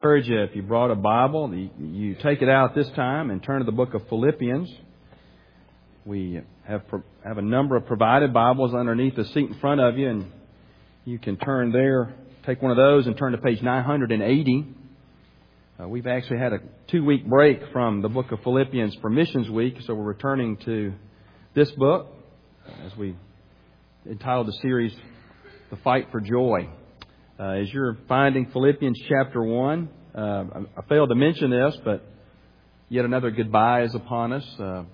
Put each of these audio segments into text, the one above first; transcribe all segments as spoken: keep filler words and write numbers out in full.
Encourage you, if you brought a Bible, you take it out this time and turn to the book of Philippians. We have have a number of provided Bibles underneath the seat in front of you, and you can turn there, take one of those and turn to page nine hundred eighty. Uh, we've actually had a two-week break from the book of Philippians for Missions Week, so we're returning to this book as we entitled the series, The Fight for Joy. Uh, as you're finding Philippians chapter one, uh, I failed to mention this, but yet another goodbye is upon us. Uh,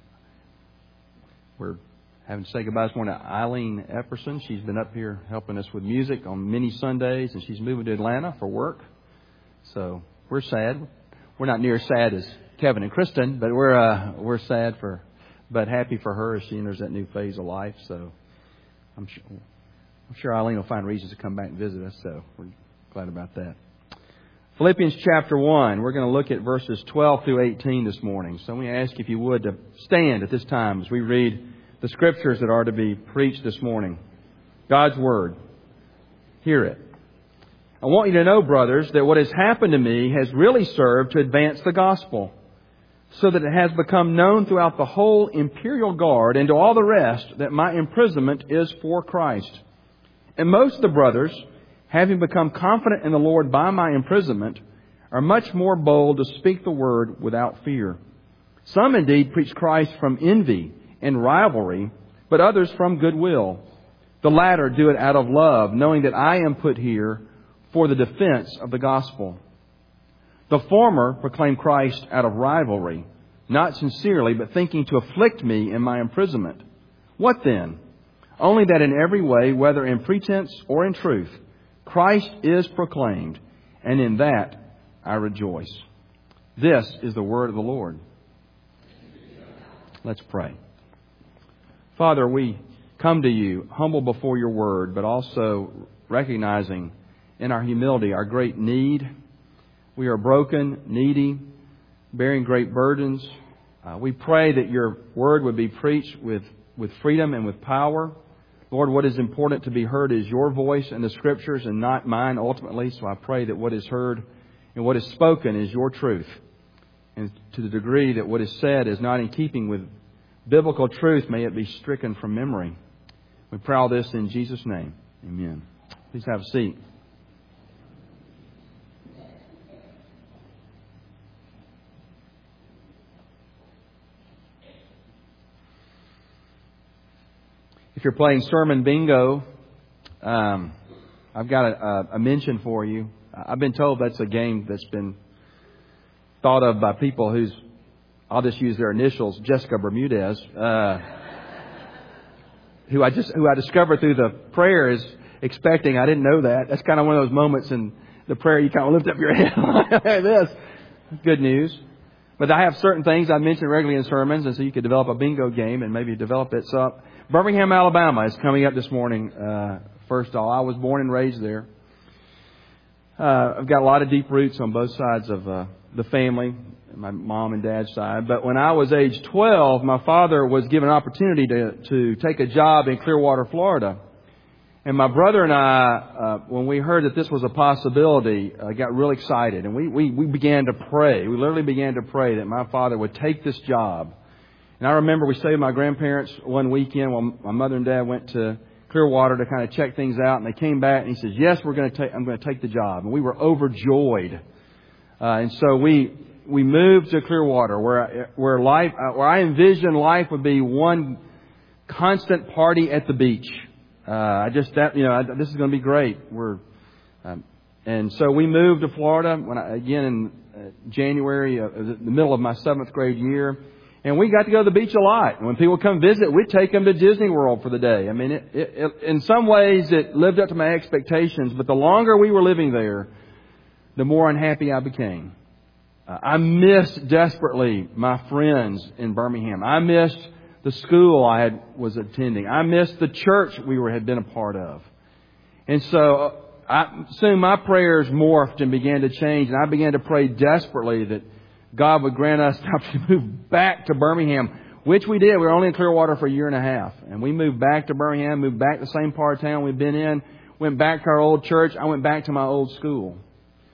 we're having to say goodbye this morning to Eileen Epperson. She's been up here helping us with music on many Sundays, and she's moving to Atlanta for work. So we're sad. We're not near as sad as Kevin and Kristen, but we're uh, we're sad for, but happy for her as she enters that new phase of life. So I'm sure. I'm sure Eileen will find reasons to come back and visit us, so we're glad about that. Philippians chapter one, we're going to look at verses twelve through eighteen this morning. So we ask if you would to stand at this time as we read the scriptures that are to be preached this morning. God's Word. Hear it. I want you to know, brothers, that what has happened to me has really served to advance the gospel, so that it has become known throughout the whole imperial guard and to all the rest that my imprisonment is for Christ. And most of the brothers, having become confident in the Lord by my imprisonment, are much more bold to speak the word without fear. Some indeed preach Christ from envy and rivalry, but others from goodwill. The latter do it out of love, knowing that I am put here for the defense of the gospel. The former proclaim Christ out of rivalry, not sincerely, but thinking to afflict me in my imprisonment. What then? Only that in every way, whether in pretense or in truth, Christ is proclaimed, and in that I rejoice. This is the word of the Lord. Let's pray. Father, we come to you humble before your word, but also recognizing in our humility our great need. We are broken, needy, bearing great burdens. Uh, we pray that your word would be preached with, with freedom and with power. Lord, what is important to be heard is your voice in the Scriptures and not mine ultimately. So I pray that what is heard and what is spoken is your truth. And to the degree that what is said is not in keeping with biblical truth, may it be stricken from memory. We pray all this in Jesus' name. Amen. Please have a seat. If you're playing sermon bingo, um, I've got a, a mention for you. I've been told that's a game that's been thought of by people whose, I'll just use their initials, Jessica Bermudez, uh, who I just who I discovered through the prayers, expecting. I didn't know that. That's kind of one of those moments in the prayer you kind of lift up your head like this. Good news. But I have certain things I mention regularly in sermons, and so you could develop a bingo game and maybe develop it. So Birmingham, Alabama is coming up this morning. Uh, first of all, I was born and raised there. Uh, I've got a lot of deep roots on both sides of uh, the family, my mom and dad's side. But when I was age twelve, my father was given an opportunity to, to take a job in Clearwater, Florida. And my brother and I, uh, when we heard that this was a possibility, uh, got real excited. And we, we, we began to pray. We literally began to pray that my father would take this job. And I remember we stayed with my grandparents one weekend while my mother and dad went to Clearwater to kind of check things out. And they came back and he says, yes, we're going to take, I'm going to take the job. And we were overjoyed. Uh, and so we, we moved to Clearwater where, where life, uh, where I envisioned life would be one constant party at the beach. Uh, I just, that, you know, I, this is going to be great. We're, um, and so we moved to Florida when I, again in uh, January, uh, the middle of my seventh grade year. And we got to go to the beach a lot. And when people come visit, we'd take them to Disney World for the day. I mean, it, it, it, in some ways, it lived up to my expectations. But the longer we were living there, the more unhappy I became. Uh, I missed desperately my friends in Birmingham. I missed the school I had was attending. I missed the church we were had been a part of. And so I, soon my prayers morphed and began to change. And I began to pray desperately that God would grant us to move back to Birmingham, which we did. We were only in Clearwater for a year and a half. And we moved back to Birmingham, moved back to the same part of town we'd been in, went back to our old church. I went back to my old school.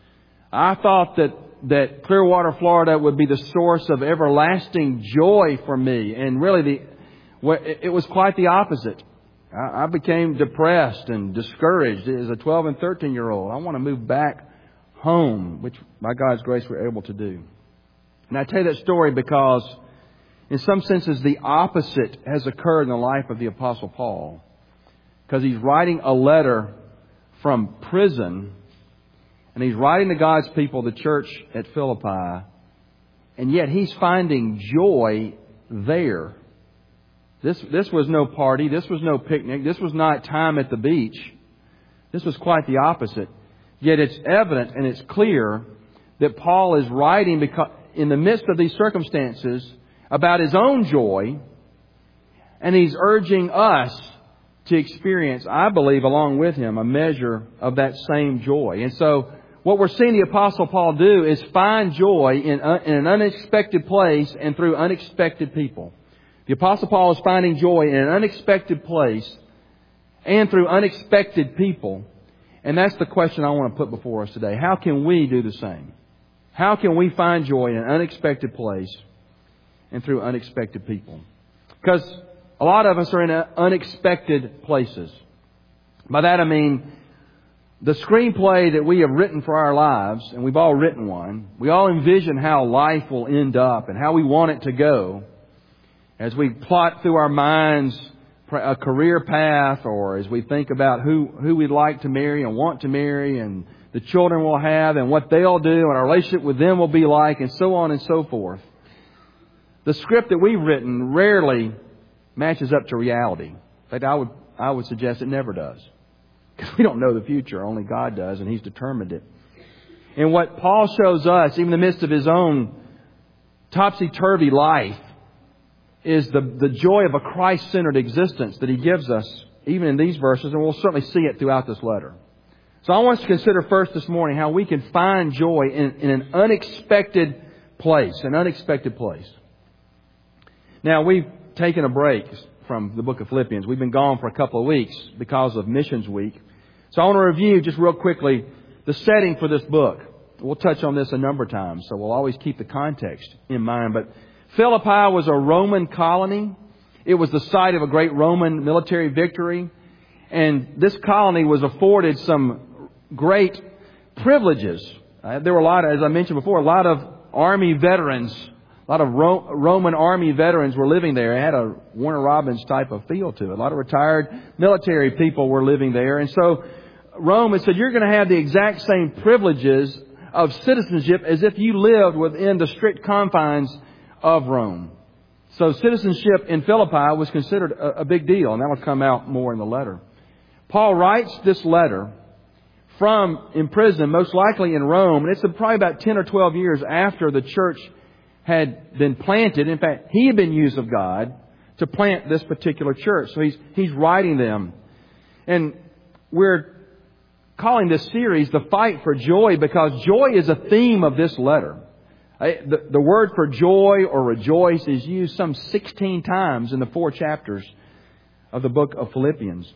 I thought that, that Clearwater, Florida would be the source of everlasting joy for me. And really, the it was quite the opposite. I, I became depressed and discouraged as a twelve and thirteen year old. I want to move back home, which by God's grace we're able to do. And I tell you that story because in some senses the opposite has occurred in the life of the Apostle Paul. Because he's writing a letter from prison, and he's writing to God's people, the church at Philippi, and yet he's finding joy there. This, this was no party. This was no picnic. This was not time at the beach. This was quite the opposite. Yet it's evident and it's clear that Paul is writing because, in the midst of these circumstances, about his own joy, and he's urging us to experience, I believe, along with him, a measure of that same joy. And so what we're seeing the Apostle Paul do is find joy in, uh, in an unexpected place and through unexpected people. The Apostle Paul is finding joy in an unexpected place and through unexpected people. And that's the question I want to put before us today. How can we do the same? How can we find joy in an unexpected place and through unexpected people? Because a lot of us are in unexpected places. By that I mean the screenplay that we have written for our lives, and we've all written one. We all envision how life will end up and how we want it to go as we plot through our minds a career path, or as we think about who, who we'd like to marry and want to marry, and the children we'll have and what they'll do and our relationship with them will be like, and so on and so forth. The script that we've written rarely matches up to reality. In fact, I would I would suggest it never does. Because we don't know the future. Only God does, and He's determined it. And what Paul shows us, even in the midst of his own topsy-turvy life, is the, the joy of a Christ-centered existence that he gives us, even in these verses, and we'll certainly see it throughout this letter. So I want us to consider first this morning how we can find joy in, in an unexpected place, an unexpected place. Now, we've taken a break from the book of Philippians. We've been gone for a couple of weeks because of Missions Week. So I want to review just real quickly the setting for this book. We'll touch on this a number of times, so we'll always keep the context in mind. But Philippi was a Roman colony. It was the site of a great Roman military victory. And this colony was afforded some great privileges. Uh, there were a lot of, as I mentioned before, a lot of Army veterans. A lot of Ro- Roman Army veterans were living there. It had a Warner Robins type of feel to it. A lot of retired military people were living there. And so Rome had said, you're going to have the exact same privileges of citizenship as if you lived within the strict confines of Rome. So citizenship in Philippi was considered a, a big deal, and that will come out more in the letter. Paul writes this letter from imprisonment, most likely in Rome, and it's probably about ten or twelve years after the church had been planted. In fact, he had been used of God to plant this particular church. So he's he's writing them. And we're calling this series The Fight for Joy because joy is a theme of this letter. The, the word for joy or rejoice is used some sixteen times in the four chapters of the book of Philippians.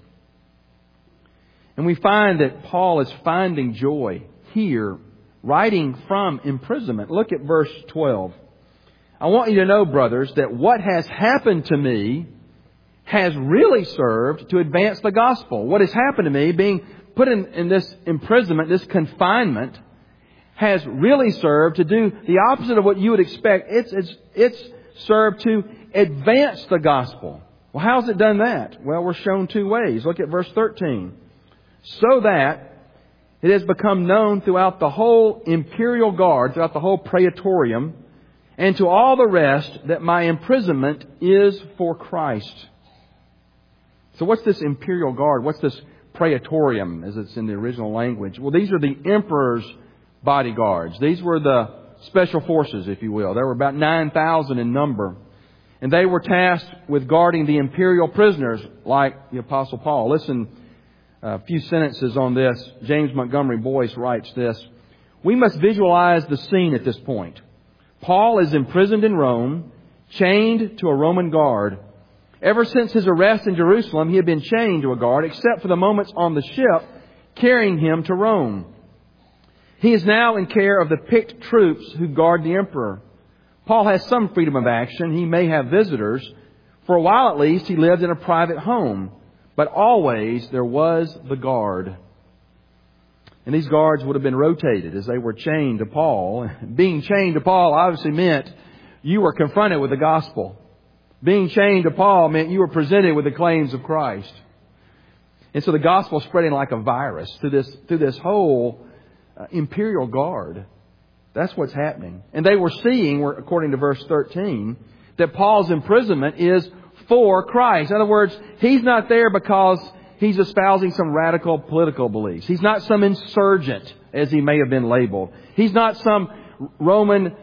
And we find that Paul is finding joy here, writing from imprisonment. Look at verse twelve. I want you to know, brothers, that what has happened to me has really served to advance the gospel. What has happened to me, being put in, in this imprisonment, this confinement, has really served to do the opposite of what you would expect. It's, it's, it's served to advance the gospel. Well, how's it done that? Well, we're shown two ways. Look at verse thirteen. So that it has become known throughout the whole imperial guard, throughout the whole praetorium, and to all the rest that my imprisonment is for Christ. So what's this imperial guard? What's this praetorium, as it's in the original language? Well, these are the emperor's bodyguards. These were the special forces, if you will. There were about nine thousand in number. And they were tasked with guarding the imperial prisoners, like the Apostle Paul. Listen, a few sentences on this. James Montgomery Boyce writes this. We must visualize the scene at this point. Paul is imprisoned in Rome, chained to a Roman guard. Ever since his arrest in Jerusalem, he had been chained to a guard, except for the moments on the ship carrying him to Rome. He is now in care of the picked troops who guard the emperor. Paul has some freedom of action. He may have visitors. For a while at least, he lived in a private home. But always there was the guard. And these guards would have been rotated as they were chained to Paul. Being chained to Paul obviously meant you were confronted with the gospel. Being chained to Paul meant you were presented with the claims of Christ. And so the gospel is spreading like a virus through this, through this whole uh, imperial guard. That's what's happening. And they were seeing, according to verse thirteen, that Paul's imprisonment is for Christ. In other words, he's not there because he's espousing some radical political beliefs. He's not some insurgent, as he may have been labeled. He's not some Roman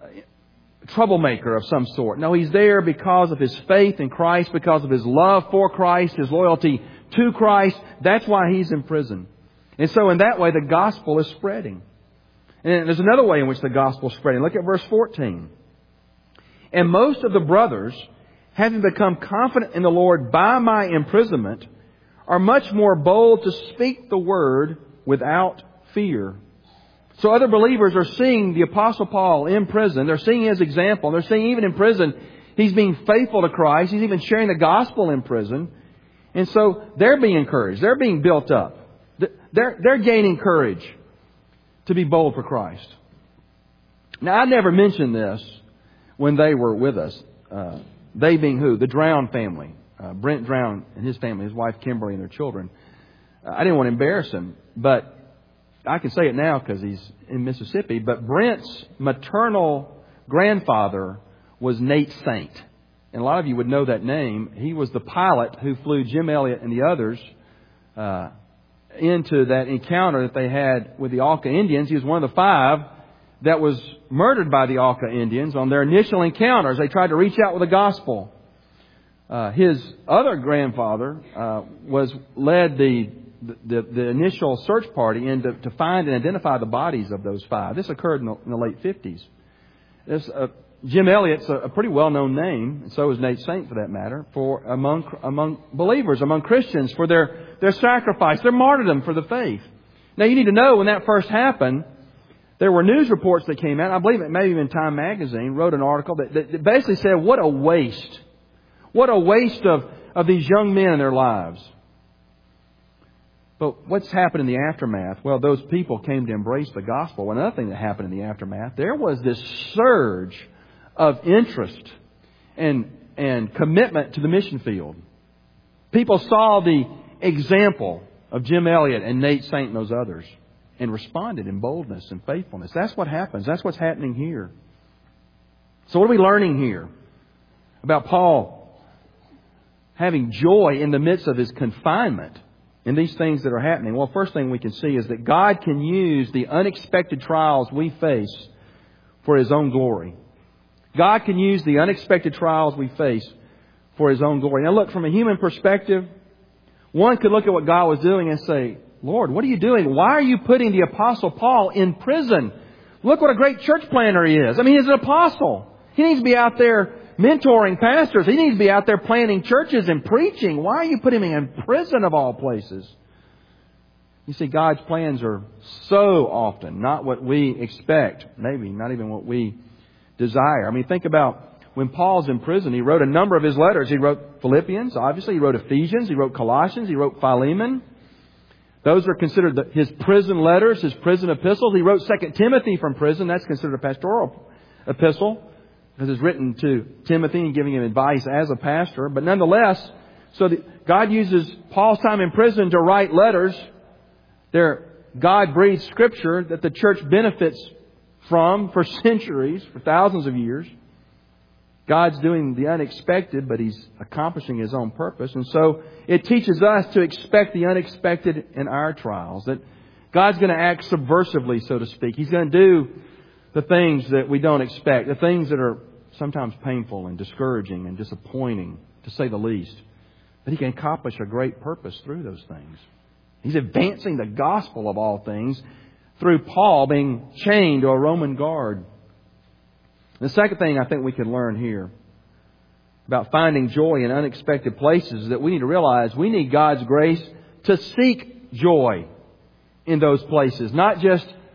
troublemaker of some sort. No, he's there because of his faith in Christ, because of his love for Christ, his loyalty to Christ. That's why he's in prison. And so in that way, the gospel is spreading. And there's another way in which the gospel is spreading. Look at verse fourteen. And most of the brothers, having become confident in the Lord by my imprisonment, are much more bold to speak the word without fear. So other believers are seeing the Apostle Paul in prison. They're seeing his example. They're seeing even in prison, he's being faithful to Christ. He's even sharing the gospel in prison. And so they're being encouraged. They're being built up. They're, they're gaining courage to be bold for Christ. Now, I never mentioned this when they were with us. Uh, they being who? The Drown family. Uh, Brent Drown and his family, his wife Kimberly and their children. Uh, I didn't want to embarrass him, but I can say it now because he's in Mississippi. But Brent's maternal grandfather was Nate Saint. And a lot of you would know that name. He was the pilot who flew Jim Elliott and the others uh, into that encounter that they had with the Auca Indians. He was one of the five that was murdered by the Auca Indians on their initial encounters. They tried to reach out with the gospel. Uh, his other grandfather uh, was led the, the the initial search party in to, to find and identify the bodies of those five. This occurred in the, in the late fifties. This, uh, Jim Elliott's a, a pretty well-known name, and so is Nate Saint for that matter, for among among believers, among Christians, for their, their sacrifice, their martyrdom for the faith. Now you need to know when that first happened, there were news reports that came out. I believe it maybe even Time Magazine wrote an article that, that, that basically said, what a waste. What a waste of, of these young men and their lives. But what's happened in the aftermath? Well, those people came to embrace the gospel. Well, another thing that happened in the aftermath, there was this surge of interest and, and commitment to the mission field. People saw the example of Jim Elliott and Nate Saint and those others and responded in boldness and faithfulness. That's what happens. That's what's happening here. So what are we learning here about Paul having joy in the midst of his confinement in these things that are happening? Well, first thing we can see is that God can use the unexpected trials we face for His own glory. God can use the unexpected trials we face for His own glory. Now look, from a human perspective, one could look at what God was doing and say, Lord, what are you doing? Why are you putting the Apostle Paul in prison? Look what a great church planner he is. I mean, he's an apostle. He needs to be out there mentoring pastors. He needs to be out there planting churches and preaching. Why are you putting him in prison of all places? You see, God's plans are so often not what we expect. Maybe not even what we desire. I mean, think about when Paul's in prison. He wrote a number of his letters. He wrote Philippians, obviously. He wrote Ephesians. He wrote Colossians. He wrote Philemon. Those are considered the, his prison letters, his prison epistles. He wrote Second Timothy from prison. That's considered a pastoral epistle, because it's written to Timothy and giving him advice as a pastor. But nonetheless, so the, God uses Paul's time in prison to write letters. They're God-breathed scripture that the church benefits from for centuries, for thousands of years. God's doing the unexpected, but He's accomplishing His own purpose. And so it teaches us to expect the unexpected in our trials. That God's going to act subversively, so to speak. He's going to do the things that we don't expect. The things that are sometimes painful and discouraging and disappointing, to say the least. But He can accomplish a great purpose through those things. He's advancing the gospel of all things through Paul being chained to a Roman guard. The second thing I think we can learn here about finding joy in unexpected places is that we need to realize we need God's grace to seek joy in those places. Not just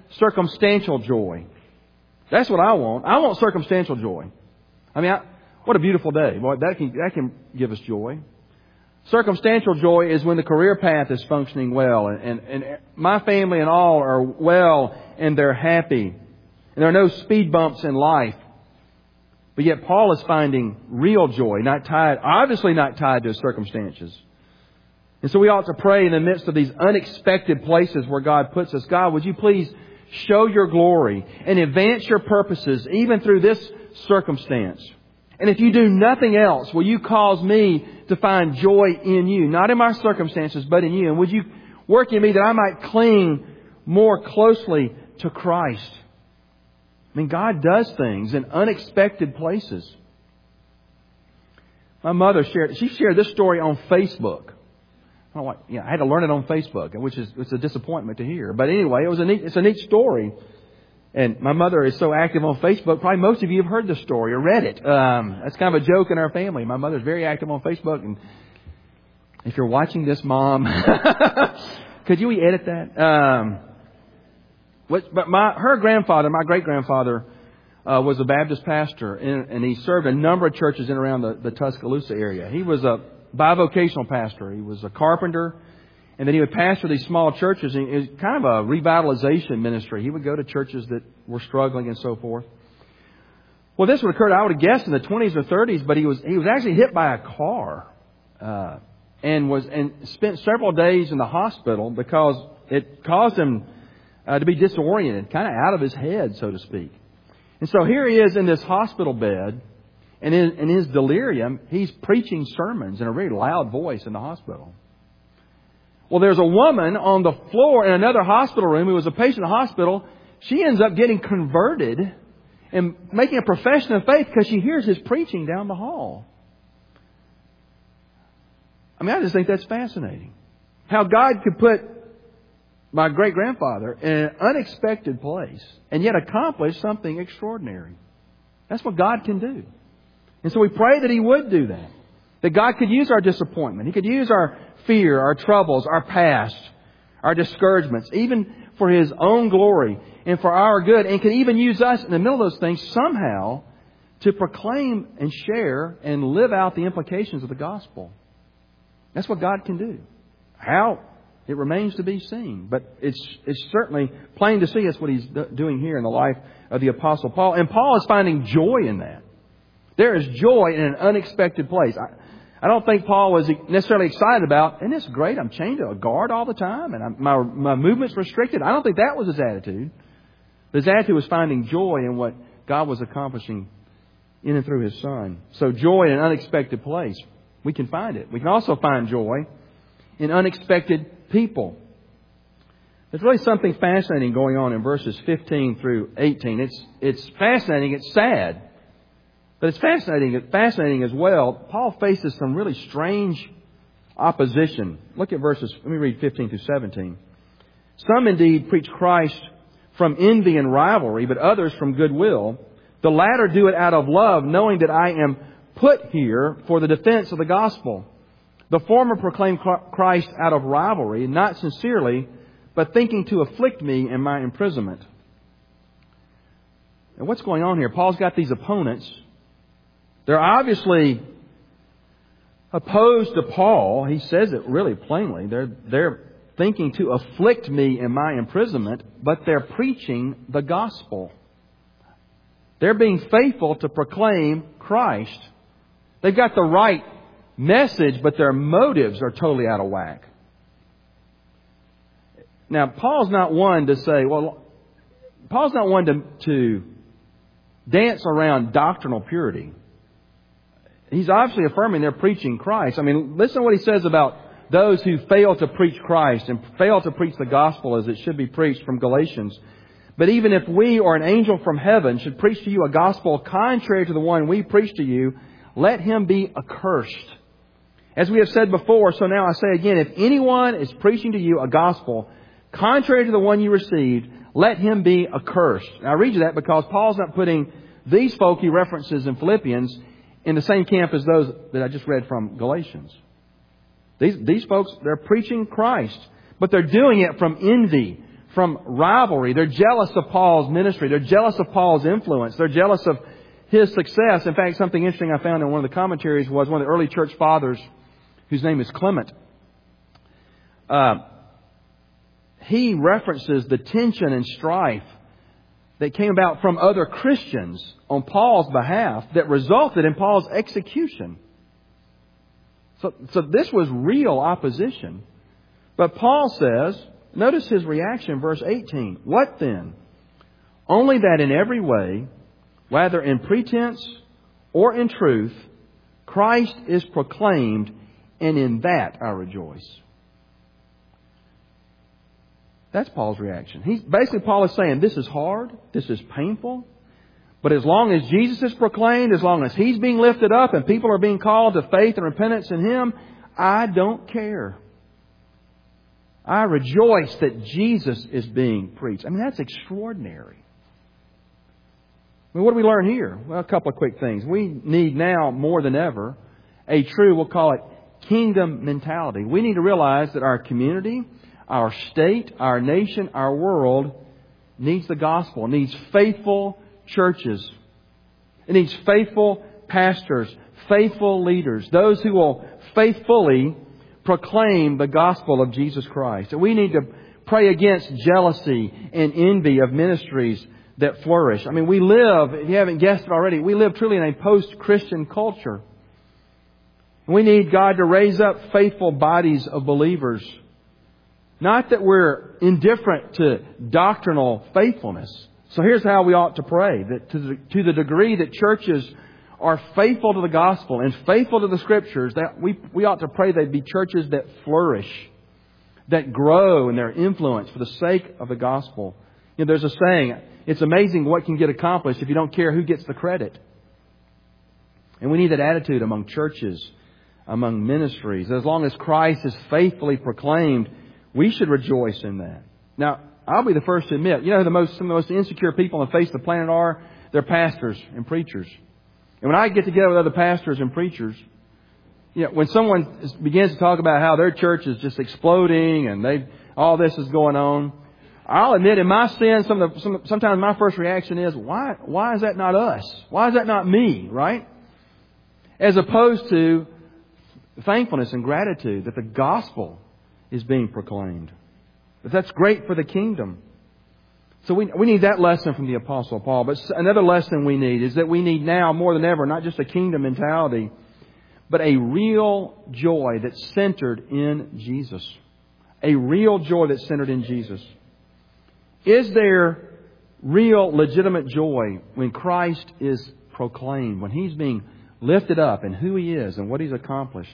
circumstantial joy. That's what I want. I want circumstantial joy. I mean, I, what a beautiful day. Boy, that can, that can give us joy. Circumstantial joy is when the career path is functioning well and, and, and my family and all are well and they're happy. And there are no speed bumps in life. But yet Paul is finding real joy, not tied, obviously not tied to his circumstances. And so we ought to pray in the midst of these unexpected places where God puts us. God, would you please show your glory and advance your purposes even through this circumstance? And if you do nothing else, will you cause me to find joy in you? Not in my circumstances, but in you. And would you work in me that I might cling more closely to Christ? I mean, God does things in unexpected places. My mother shared, she shared this story on Facebook. I don't know, yeah, I had to learn it on Facebook, which is it's a disappointment to hear. But anyway, it was a neat, it's a neat story. And my mother is so active on Facebook. Probably most of you have heard this story or read it. Um, that's kind of a joke in our family. My mother's very active on Facebook. And if you're watching this, Mom, could you edit that? Um, what, but my her grandfather, my great grandfather, uh, was a Baptist pastor, and, and he served a number of churches in and around the, the Tuscaloosa area. He was a bivocational pastor. He was a carpenter. And then he would pastor these small churches. And it was kind of a revitalization ministry. He would go to churches that were struggling and so forth. Well, this would occur, I would have guessed, in the twenties or thirties. But he was he was actually hit by a car, uh, and was and spent several days in the hospital because it caused him uh, to be disoriented, kind of out of his head, so to speak. And so here he is in this hospital bed, and in, in his delirium, he's preaching sermons in a very loud voice in the hospital. Well, there's a woman on the floor in another hospital room who was a patient in the hospital. She ends up getting converted and making a profession of faith because she hears his preaching down the hall. I mean, I just think that's fascinating. How God could put my great-grandfather in an unexpected place and yet accomplish something extraordinary. That's what God can do. And so we pray that He would do that. That God could use our disappointment. He could use our fear, our troubles, our past, our discouragements, even for His own glory and for our good. And can even use us in the middle of those things somehow to proclaim and share and live out the implications of the gospel. That's what God can do. How? It remains to be seen. But it's it's certainly plain to see that's what He's doing here in the life of the Apostle Paul. And Paul is finding joy in that. There is joy in an unexpected place. I, I don't think Paul was necessarily excited about, isn't this great? I'm chained to a guard all the time and I'm, my, my movement's restricted. I don't think that was his attitude. His attitude was finding joy in what God was accomplishing in and through His Son. So joy in an unexpected place. We can find it. We can also find joy in unexpected people. There's really something fascinating going on in verses fifteen through eighteen. It's, it's fascinating. It's sad. But it's fascinating, fascinating as well. Paul faces some really strange opposition. Look at verses, let me read fifteen through seventeen. Some indeed preach Christ from envy and rivalry, but others from goodwill. The latter do it out of love, knowing that I am put here for the defense of the gospel. The former proclaim Christ out of rivalry, not sincerely, but thinking to afflict me in my imprisonment. And what's going on here? Paul's got these opponents. They're obviously opposed to Paul. He says it really plainly. They're, they're thinking to afflict me in my imprisonment, but they're preaching the gospel. They're being faithful to proclaim Christ. They've got the right message, but their motives are totally out of whack. Now, Paul's not one to say, well, Paul's not one to, to dance around doctrinal purity. He's obviously affirming they're preaching Christ. I mean, listen to what he says about those who fail to preach Christ and fail to preach the gospel as it should be preached from Galatians. But even if we or an angel from heaven should preach to you a gospel contrary to the one we preach to you, let him be accursed. As we have said before, so now I say again, if anyone is preaching to you a gospel contrary to the one you received, let him be accursed. Now I read you that because Paul's not putting these folk he references in Philippians in the same camp as those that I just read from Galatians. These, these folks, they're preaching Christ, but they're doing it from envy, from rivalry. They're jealous of Paul's ministry. They're jealous of Paul's influence. They're jealous of his success. In fact, something interesting I found in one of the commentaries was one of the early church fathers, whose name is Clement. Uh, he references the tension and strife that came about from other Christians on Paul's behalf that resulted in Paul's execution. So, so this was real opposition. But Paul says, notice his reaction, verse eighteen. What then? Only that in every way, whether in pretense or in truth, Christ is proclaimed, and in that I rejoice. That's Paul's reaction. He's, basically, Paul is saying, this is hard, this is painful, but as long as Jesus is proclaimed, as long as He's being lifted up and people are being called to faith and repentance in Him, I don't care. I rejoice that Jesus is being preached. I mean, that's extraordinary. I mean, what do we learn here? Well, a couple of quick things. We need now more than ever a true, we'll call it, kingdom mentality. We need to realize that our community, our state, our nation, our world needs the gospel. It needs faithful churches. It needs faithful pastors, faithful leaders, those who will faithfully proclaim the gospel of Jesus Christ. And we need to pray against jealousy and envy of ministries that flourish. I mean, we live, if you haven't guessed it already, we live truly in a post-Christian culture. We need God to raise up faithful bodies of believers. Not that we're indifferent to doctrinal faithfulness. So here's how we ought to pray. That to the, to the degree that churches are faithful to the gospel and faithful to the Scriptures, that we, we ought to pray they'd be churches that flourish, that grow in their influence for the sake of the gospel. You know, there's a saying, it's amazing what can get accomplished if you don't care who gets the credit. And we need that attitude among churches, among ministries. As long as Christ is faithfully proclaimed, we should rejoice in that. Now, I'll be the first to admit, you know who the most, some of the most insecure people on the face of the planet are? They're pastors and preachers. And when I get together with other pastors and preachers, you know, when someone begins to talk about how their church is just exploding and they all this is going on, I'll admit in my sin, some of the, some, sometimes my first reaction is, why, why is that not us? Why is that not me, right? As opposed to thankfulness and gratitude that the gospel is being proclaimed. But that's great for the kingdom. So we, we need that lesson from the Apostle Paul. But another lesson we need is that we need now more than ever, not just a kingdom mentality, but a real joy that's centered in Jesus. A real joy that's centered in Jesus. Is there real legitimate joy when Christ is proclaimed, when He's being lifted up in who He is and what He's accomplished?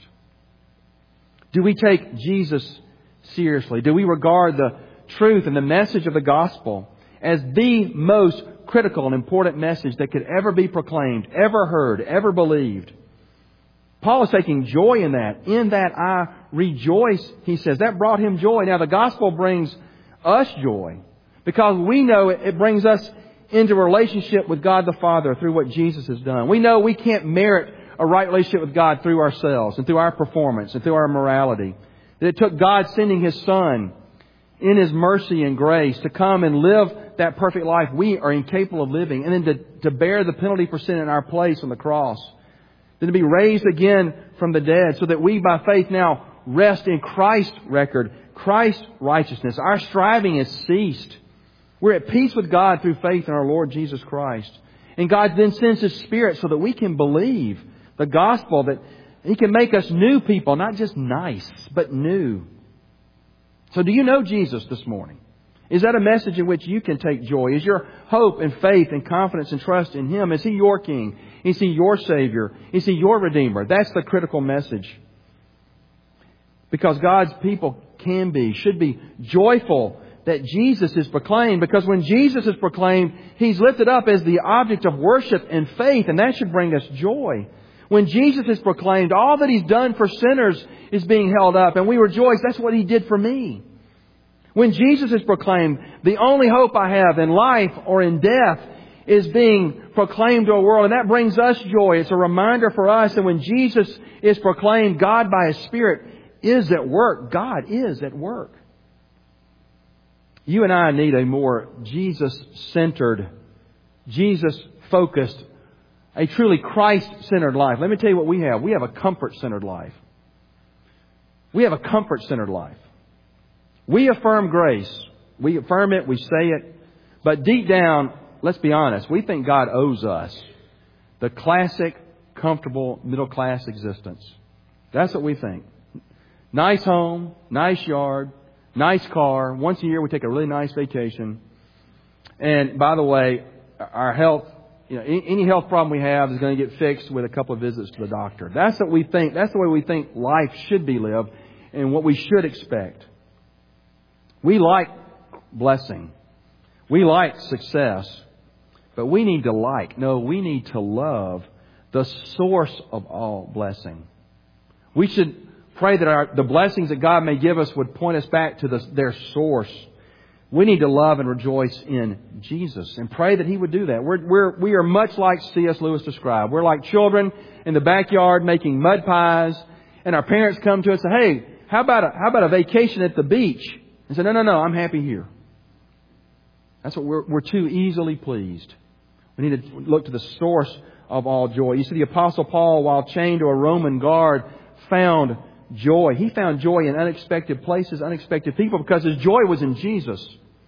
Do we take Jesus seriously? Do we regard the truth and the message of the gospel as the most critical and important message that could ever be proclaimed, ever heard, ever believed? Paul is taking joy in that. In that I rejoice, he says. That brought him joy. Now the gospel brings us joy because we know it brings us into a relationship with God the Father through what Jesus has done. We know we can't merit a right relationship with God through ourselves and through our performance and through our morality. That it took God sending His Son in His mercy and grace to come and live that perfect life we are incapable of living, and then to, to bear the penalty for sin in our place on the cross. Then to be raised again from the dead so that we by faith now rest in Christ's record, Christ's righteousness. Our striving has ceased. We're at peace with God through faith in our Lord Jesus Christ. And God then sends His Spirit so that we can believe the gospel, that He can make us new people, not just nice, but new. So do you know Jesus this morning? Is that a message in which you can take joy? Is your hope and faith and confidence and trust in Him? Is He your King? Is He your Savior? Is He your Redeemer? That's the critical message. Because God's people can be, should be joyful that Jesus is proclaimed. Because when Jesus is proclaimed, He's lifted up as the object of worship and faith, and that should bring us joy. When Jesus is proclaimed, all that He's done for sinners is being held up, and we rejoice. That's what He did for me. When Jesus is proclaimed, the only hope I have in life or in death is being proclaimed to a world, and that brings us joy. It's a reminder for us that when Jesus is proclaimed, God by His Spirit is at work. God is at work. You and I need a more Jesus-centered, Jesus-focused, a truly Christ-centered life. Let me tell you what we have. We have a comfort-centered life. We have a comfort-centered life. We affirm grace. We affirm it. We say it. But deep down, let's be honest, we think God owes us the classic, comfortable, middle-class existence. That's what we think. Nice home, nice yard, nice car. Once a year we take a really nice vacation. And by the way, our health, you know, any health problem we have is going to get fixed with a couple of visits to the doctor. That's what we think. That's the way we think life should be lived and what we should expect. We like blessing. We like success. But we need to like, no, we need to love the source of all blessing. We should pray that our, the blessings that God may give us would point us back to the, their source. We need to love and rejoice in Jesus and pray that He would do that. We're, we're, we are much like C S Lewis described. We're like children in the backyard making mud pies, and our parents come to us and say, hey, how about a, how about a vacation at the beach? And say, no, no, no, I'm happy here. That's what we're, we're too easily pleased. We need to look to the source of all joy. You see, the Apostle Paul, while chained to a Roman guard, found joy. He found joy in unexpected places, unexpected people, because his joy was in Jesus.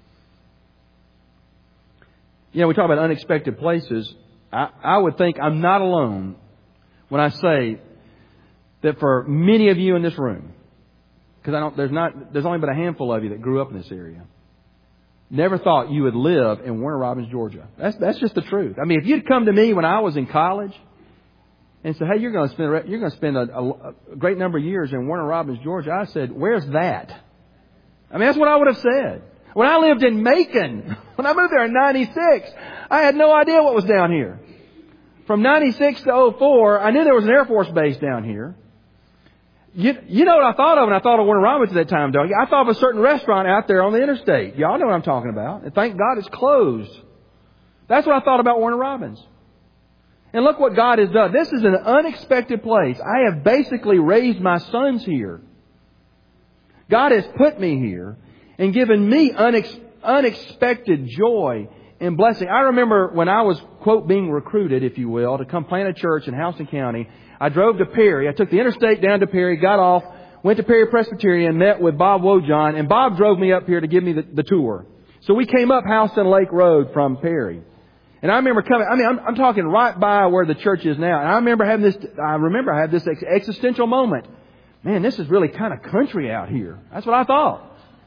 You know, we talk about unexpected places. I, I would think I'm not alone when I say that for many of you in this room, because I don't, there's not, there's only been a handful of you that grew up in this area, never thought you would live in Warner Robins, Georgia. That's that's just the truth. I mean, if you'd come to me when I was in college and said, "Hey, you're going to spend a, you're going to spend a, a, a great number of years in Warner Robins, Georgia," I said, "Where's that?" I mean, that's what I would have said. When I lived in Macon, when I moved there in ninety-six, I had no idea what was down here. From ninety-six to oh four, I knew there was an Air Force base down here. You, you know what I thought of when I thought of Warner Robins at that time, don't you? I thought of a certain restaurant out there on the interstate. Y'all know what I'm talking about. And thank God it's closed. That's what I thought about Warner Robins. And look what God has done. This is an unexpected place. I have basically raised my sons here. God has put me here and given me unex- unexpected joy and blessing. I remember when I was, quote, being recruited, if you will, to come plant a church in Houston County. I drove to Perry. I took the interstate down to Perry, got off, went to Perry Presbyterian, met with Bob Wojon, and Bob drove me up here to give me the, the tour. So we came up Houston Lake Road from Perry. And I remember coming, I mean, I'm, I'm talking right by where the church is now. And I remember having this, I remember I had this ex- existential moment. Man, this is really kind of country out here. That's what I thought.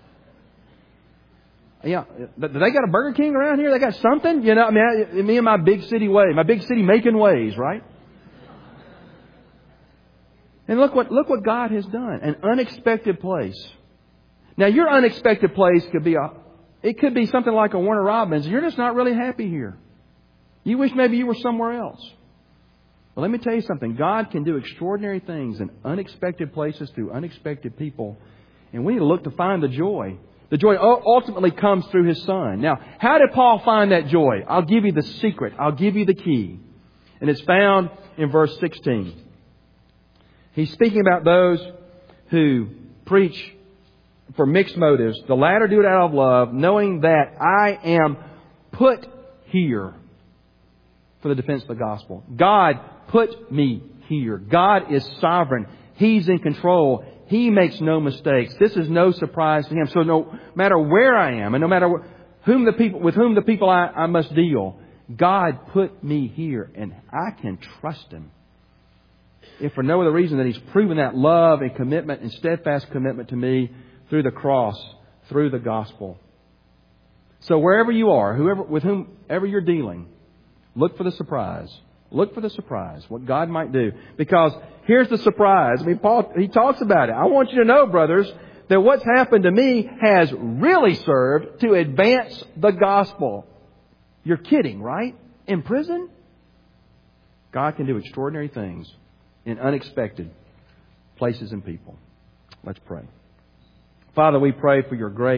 Yeah, do they got a Burger King around here? They got something? You know, I mean, I, me and my big city way, my big city making ways, right? And look what look what God has done. An unexpected place. Now, your unexpected place could be a, it could be something like a Warner Robins. You're just not really happy here. You wish maybe you were somewhere else. Well, let me tell you something. God can do extraordinary things in unexpected places through unexpected people. And we need to look to find the joy. The joy ultimately comes through His Son. Now, how did Paul find that joy? I'll give you the secret. I'll give you the key. And it's found in verse sixteen. He's speaking about those who preach for mixed motives. The latter do it out of love, knowing that I am put here for the defense of the gospel. God put me here. God is sovereign. He's in control. He makes no mistakes. This is no surprise to Him. So no matter where I am and no matter whom the people, with whom the people I, I must deal, God put me here and I can trust Him. If for no other reason than He's proven that love and commitment and steadfast commitment to me through the cross, through the gospel. So wherever you are, whoever with whomever you're dealing, look for the surprise. Look for the surprise, what God might do. Because here's the surprise. I mean, Paul, he talks about it. I want you to know, brothers, that what's happened to me has really served to advance the gospel. You're kidding, right? In prison? God can do extraordinary things in unexpected places and people. Let's pray. Father, we pray for your grace.